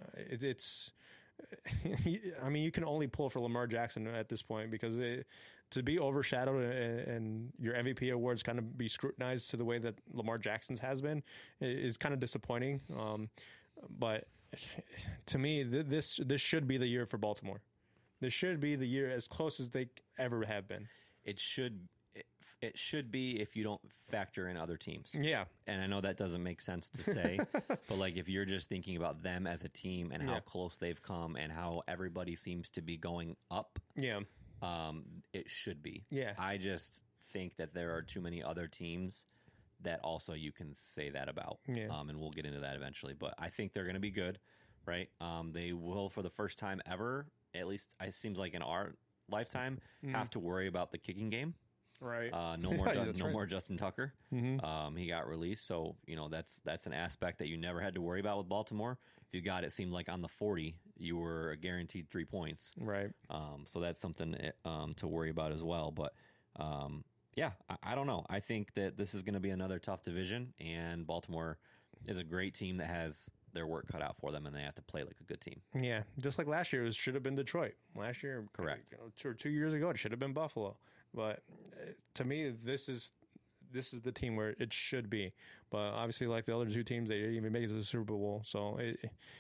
I mean, you can only pull for Lamar Jackson at this point because to be overshadowed and your MVP awards kind of be scrutinized to the way that Lamar Jackson's has been is kind of disappointing. But to me, this should be the year for Baltimore. This should be the year as close as they ever have been. It should be if you don't factor in other teams. Yeah. And I know that doesn't make sense to say, but like if you're just thinking about them as a team and how close they've come and how everybody seems to be going up. Yeah. It should be. Yeah. I just think that there are too many other teams that also you can say that about. Yeah. And we'll get into that eventually, but I think they're going to be good, right? They will, for the first time ever, at least it seems like in our lifetime, have to worry about the kicking game. Right. No more Justin Tucker. He got released, so that's an aspect that you never had to worry about with Baltimore. If you got it seemed like on the 40, you were guaranteed 3 points. Right. So that's something to worry about as well. But I don't know. I think that this is going to be another tough division, and Baltimore is a great team that has their work cut out for them, and they have to play like a good team. Yeah, just like last year, it should have been Detroit. Last year, correct. 2 years ago, it should have been Buffalo. But to me, this is the team where it should be. But obviously, like the other two teams, they didn't even make it to the Super Bowl. So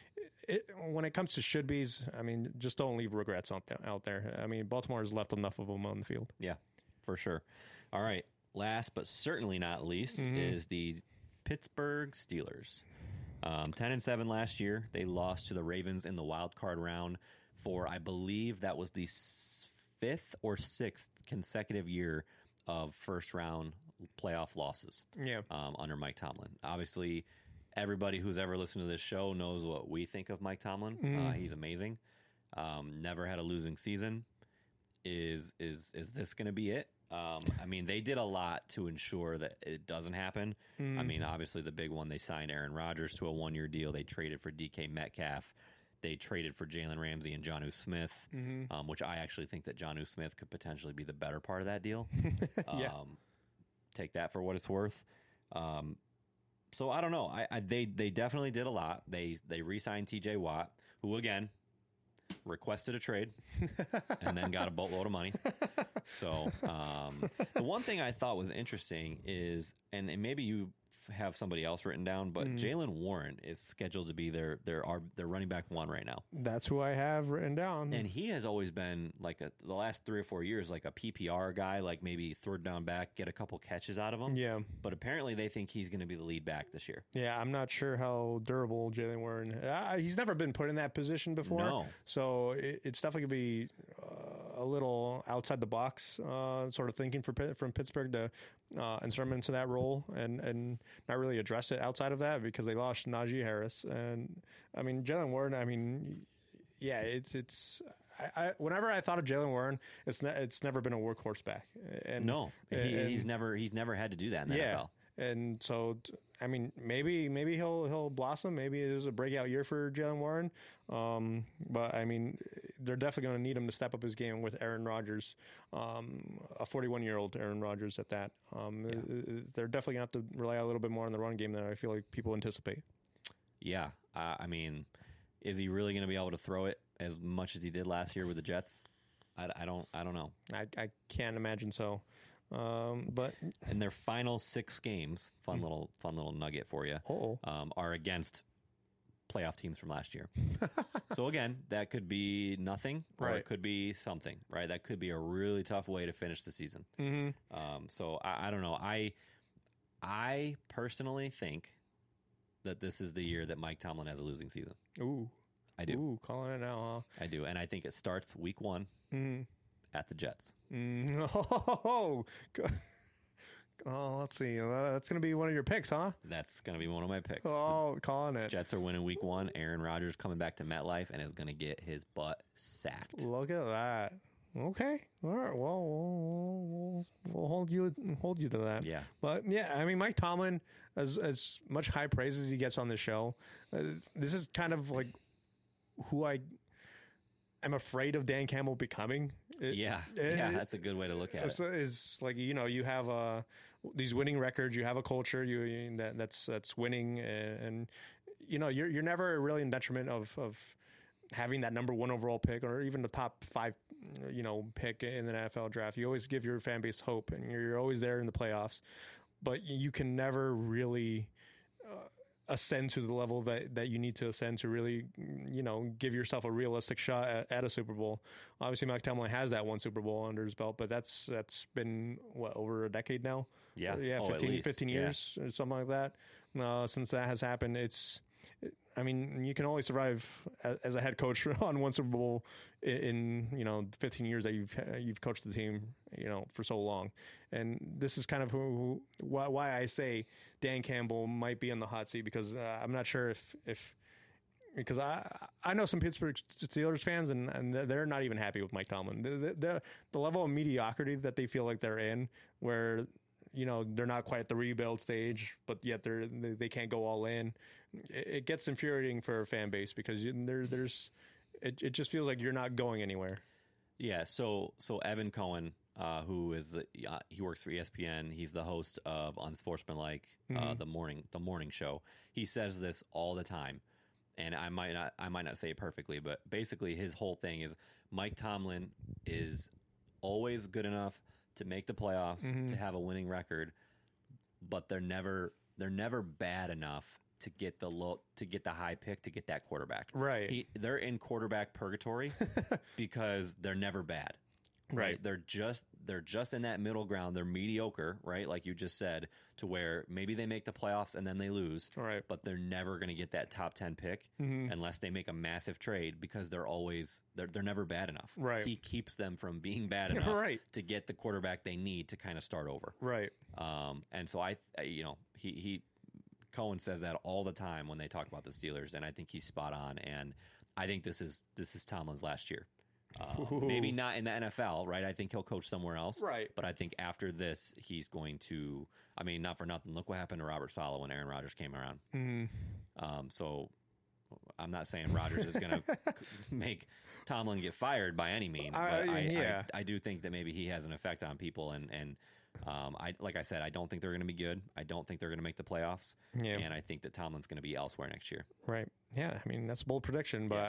when it comes to should-bes, I mean, just don't leave regrets out there. I mean, Baltimore has left enough of them on the field. Yeah, for sure. All right. Last but certainly not least is the Pittsburgh Steelers. 10-7 last year. They lost to the Ravens in the wild card round for, I believe, that was the 5th or 6th consecutive year of first-round playoff losses. Yeah. Under Mike Tomlin. Obviously, everybody who's ever listened to this show knows what we think of Mike Tomlin. He's amazing. Never had a losing season. Is this going to be it? I mean, they did a lot to ensure that it doesn't happen. I mean, obviously, the big one, they signed Aaron Rodgers to a 1-year deal. They traded for DK Metcalf. They traded for Jalen Ramsey and Jonnu Smith, which I actually think that Jonnu Smith could potentially be the better part of that deal. Yeah. Take that for what it's worth. So I don't know. They definitely did a lot. They re-signed TJ Watt, who, again, requested a trade and then got a boatload of money. So the one thing I thought was interesting is, and maybe you have somebody else written down, but Jalen Warren is scheduled to be their running back 1 right now. That's who I have written down. And he has always been like the last 3 or 4 years, like a PPR guy, like maybe third down back, get a couple catches out of him. Yeah. But apparently they think he's going to be the lead back this year. Yeah, I'm not sure how durable Jalen Warren. He's never been put in that position before. No. So it's definitely going to be a little outside the box sort of thinking from Pittsburgh to insert him into that role and not really address it outside of that because they lost Najee Harris. And, I mean, Jalen Warren, I mean, yeah, it's whenever I thought of Jalen Warren, it's never been a workhorse back. And no, he's never had to do that in the NFL. And so, I mean, maybe he'll blossom. Maybe it is a breakout year for Jalen Warren. But I mean, they're definitely going to need him to step up his game with Aaron Rodgers, a 41-year-old Aaron Rodgers at that. They're definitely going to have to rely a little bit more on the run game than I feel like people anticipate. Yeah, I mean, is he really going to be able to throw it as much as he did last year with the Jets? I don't know. I can't imagine so. But in their final 6 games, fun little nugget for you, are against playoff teams from last year. So again, that could be nothing, or right. It could be something, right? That could be a really tough way to finish the season. So I don't know. I personally think that this is the year that Mike Tomlin has a losing season. Ooh, I do. Ooh, calling it now, huh? I do, and I think it starts week 1 at the Jets. Oh, let's see. That's going to be one of your picks, huh? That's going to be one of my picks. Oh, calling it. Jets are winning week 1. Aaron Rodgers coming back to MetLife and is going to get his butt sacked. Look at that. Okay. All right. Well, we'll hold you to that. Yeah. But yeah, I mean, Mike Tomlin, as much high praise as he gets on this show, this is kind of like who I'm afraid of Dan Campbell becoming. That's a good way to look at it. Is like, you have these winning records, you have a culture that's winning, and you're never really in detriment of having that number 1 overall pick or even the top 5 pick in the NFL draft. You always give your fan base hope, and you're always there in the playoffs, but you can never really ascend to the level that you need to ascend to really, give yourself a realistic shot at a Super Bowl. Obviously, Mike Tomlin has that 1 Super Bowl under his belt, but that's been, over a decade now? Yeah. 15 years or something like that. Since that has happened, you can only survive as a head coach on 1 Super Bowl in 15 years that you've coached the team, for so long. And this is kind of why I say Dan Campbell might be in the hot seat, because I'm not sure because I know some Pittsburgh Steelers fans and they're not even happy with Mike Tomlin. The level of mediocrity that they feel like they're in, where they're not quite at the rebuild stage, but yet they can't go all in. It gets infuriating for a fan base because it just feels like you're not going anywhere. Yeah. So Evan Cohen, who is he works for ESPN. He's the host of Unsportsmanlike, the morning show. He says this all the time, and I might not say it perfectly, but basically his whole thing is Mike Tomlin is always good enough to make the playoffs, to have a winning record, but they're never bad enough to get the high pick to get that quarterback. Right. They're in quarterback purgatory because they're never bad. Right. They're just in that middle ground. They're mediocre, right? Like you just said, to where maybe they make the playoffs and then they lose. Right. But they're never going to get that top 10 pick unless they make a massive trade because they're never bad enough. Right. He keeps them from being bad enough Right. to get the quarterback they need to kind of start over. Right. And so he Cohen says that all the time when they talk about the Steelers, and I think he's spot on. And I think this is Tomlin's last year. Maybe not in the NFL, right? I think he'll coach somewhere else. Right. But I think after this, he's going to, I mean, not for nothing. Look what happened to Robert Saleh when Aaron Rodgers came around. So I'm not saying Rodgers is going to make Tomlin get fired by any means, but I do think that maybe he has an effect on people. And like I said, I don't think they're going to be good. I don't think they're going to make the playoffs. Yeah. And I think that Tomlin's going to be elsewhere next year. Right. Yeah. I mean, that's a bold prediction, but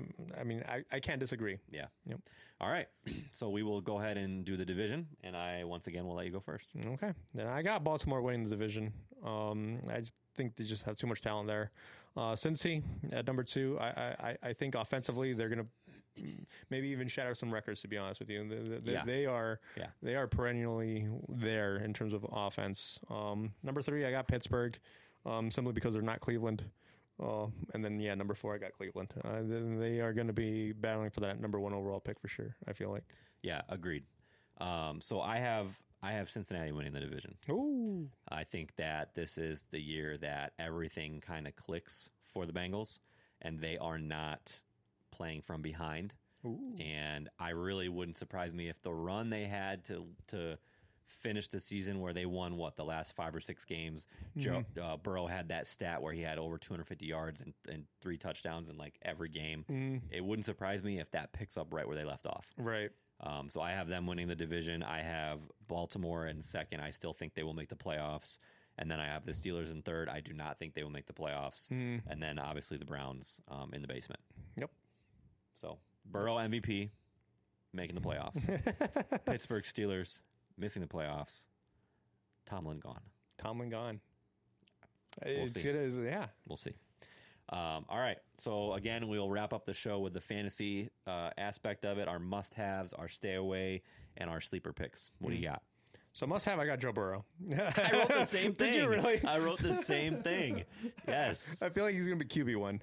I can't disagree. Yeah. Yep. All right. So we will go ahead and do the division, and I once again will let you go first. Okay. Then I got Baltimore winning the division. I just think they just have too much talent there. Cincy at number 2. I think offensively they're going to maybe even shatter some records. To be honest with you, they are perennially there in terms of offense. Number 3, I got Pittsburgh, simply because they're not Cleveland. And then number 4, I got Cleveland. They are going to be battling for that number 1 overall pick for sure. I feel like. Yeah, agreed. So I have Cincinnati winning the division. Ooh. I think that this is the year that everything kind of clicks for the Bengals, and they are not playing from behind. Ooh. And I really wouldn't surprise me if the run they had to finish the season where they won the last 5 or 6 games. Burrow had that stat where he had over 250 yards and 3 touchdowns in like every game. It wouldn't surprise me if that picks up right where they left off. Right. So I have them winning the division. I have Baltimore in second. I still think they will make the playoffs. And then I have the Steelers in third. I do not think they will make the playoffs. And then obviously the Browns in the basement. Yep. So Burrow MVP, making the playoffs. Pittsburgh Steelers missing the playoffs. Tomlin gone. It's see. good as We'll see. All right. So again, we'll wrap up the show with the fantasy aspect of it, our must-haves, our stay away, and our sleeper picks. What do you got? So must have. I got Joe Burrow. I wrote the same thing. Did you really? I wrote the same thing. Yes. I feel like he's going to be QB1.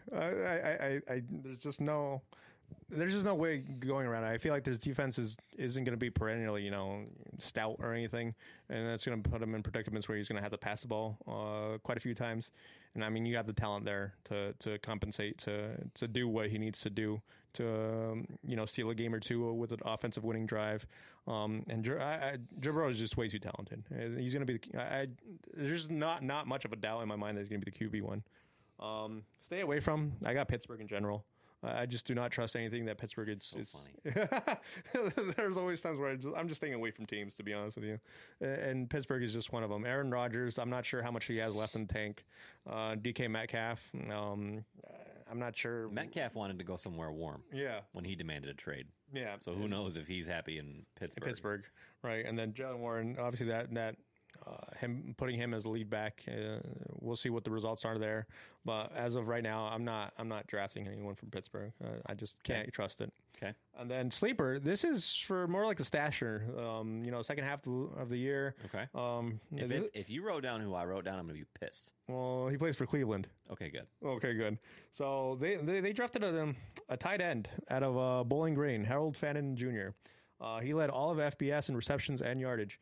There's just no way going around it. I feel like this defense isn't going to be perennially, stout or anything, and that's going to put him in predicaments where he's going to have to pass the ball quite a few times. And I mean, you got the talent there to compensate, to do what he needs to do to steal a game or two with an offensive winning drive. And Joe Burrow is just way too talented. He's going to be. There's not much of a doubt in my mind that he's going to be the QB1. Stay away from. I got Pittsburgh in general. I just do not trust anything that Pittsburgh is. Funny. There's always times where I'm just staying away from teams, to be honest with you. And Pittsburgh is just one of them. Aaron Rodgers, I'm not sure how much he has left in the tank. DK Metcalf, I'm not sure. Metcalf wanted to go somewhere warm. Yeah. When he demanded a trade. Yeah. So who knows if he's happy in Pittsburgh. Right. And then Jalen Warren, obviously that putting him as a lead back, we'll see what the results are there. But as of right now, I'm not drafting anyone from Pittsburgh. I just can't trust it. Okay. And then sleeper, this is for more like a stasher. Second half of the year. Okay. If you wrote down who I wrote down, I'm gonna be pissed. Well, he plays for Cleveland. Okay, good. Okay, good. So they drafted a tight end out of Bowling Green, Harold Fannin Jr. He led all of FBS in receptions and yardage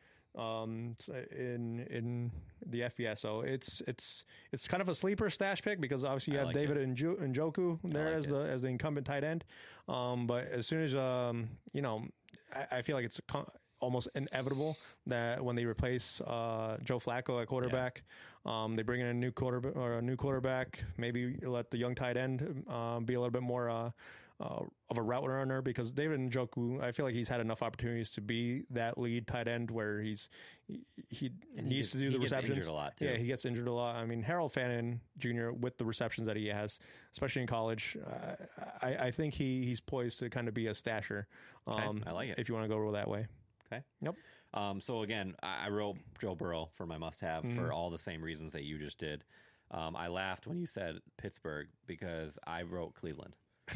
in the FBS. So it's kind of a sleeper stash pick because obviously you have David Njoku there as the incumbent tight end. But as soon as I feel like it's almost inevitable that when they replace Joe Flacco at quarterback, they bring in a new quarterback. Maybe let the young tight end be a little bit more of a route runner, because David Njoku, I feel like he's had enough opportunities to be that lead tight end where he needs to do the receptions. He gets injured a lot too. Yeah, he gets injured a lot. I mean, Harold Fannin Jr. with the receptions that he has, especially in college, I think he's poised to kind of be a stasher. I like it. If you want to go that way. Okay. Yep. So again, I wrote Joe Burrow for my must-have for all the same reasons that you just did. I laughed when you said Pittsburgh because I wrote Cleveland.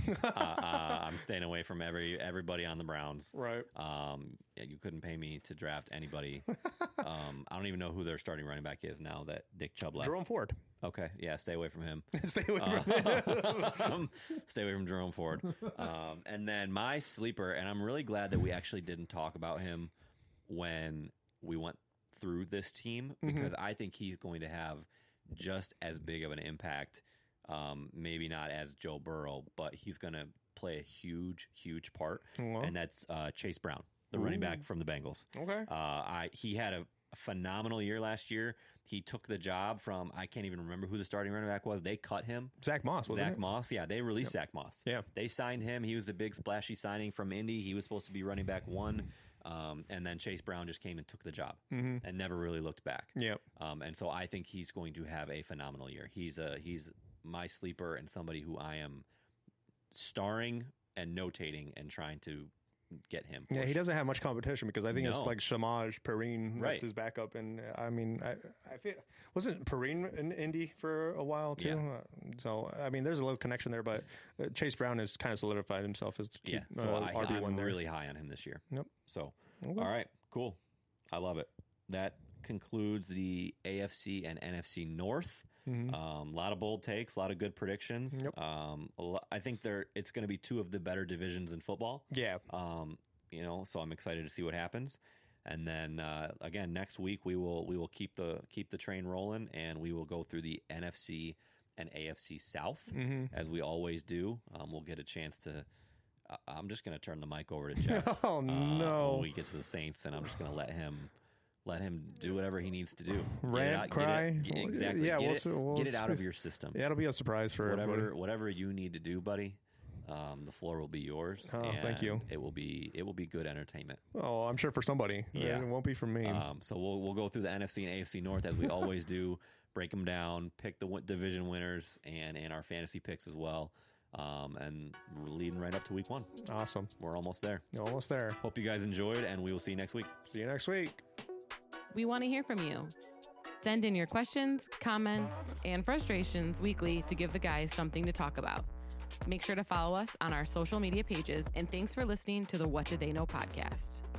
I'm staying away from everybody on the Browns. Right. You couldn't pay me to draft anybody. I don't even know who their starting running back is now that Dick Chubb left. Jerome Ford. Okay, yeah, stay away from him. Stay away from him. Stay away from Jerome Ford. And then my sleeper, and I'm really glad that we actually didn't talk about him when we went through this team, because I think he's going to have just as big of an impact. Maybe not as Joe Burrow, but he's going to play a huge, huge part, and that's Chase Brown, the running back from the Bengals. Okay. He had a phenomenal year last year. He took the job from, I can't even remember who the starting running back was. They cut him. Zach Moss, wasn't Zach it? Moss, yeah. They released Zach Moss. Yeah. They signed him. He was a big, splashy signing from Indy. He was supposed to be running back 1. And then Chase Brown just came and took the job and never really looked back. Yep. And so I think he's going to have a phenomenal year. He's my sleeper and somebody who I am starring and notating and trying to get him. Yeah, he doesn't have much competition because I think it's No. like Shamaj Perrine Right. that's his backup, and I mean, I feel wasn't Perrine in Indy for a while too. Yeah. So I mean, there's a little connection there, but Chase Brown has kind of solidified himself as So RB1 I'm there. really high on him this year. Yep. So, Okay. all right, cool. I love it. That concludes the AFC and NFC North. A lot of bold takes, a lot of good predictions. Yep. I think it's going to be 2 of the better divisions in football. Yeah. So I'm excited to see what happens. And then again, next week we will keep the train rolling, and we will go through the NFC and AFC South as we always do. We'll get a chance to. I'm just going to turn the mic over to Jeff. Oh no! When we get to the Saints, and I'm just going to let him do whatever he needs to do. Rant, cry. Exactly. Yeah, Get it out of your system. Yeah, it'll be a surprise for everybody. Whatever you need to do, buddy. The floor will be yours. Oh, thank you. It will be good entertainment. Oh, I'm sure for somebody. Yeah. It won't be for me. So we'll go through the NFC and AFC North as we always do. Break them down, pick the division winners, and our fantasy picks as well. And we're leading right up to week 1. Awesome. We're almost there. Almost there. Hope you guys enjoyed, and we will see you next week. See you next week. We want to hear from you. Send in your questions, comments, and frustrations weekly to give the guys something to talk about. Make sure to follow us on our social media pages, and thanks for listening to the What Did They Know podcast.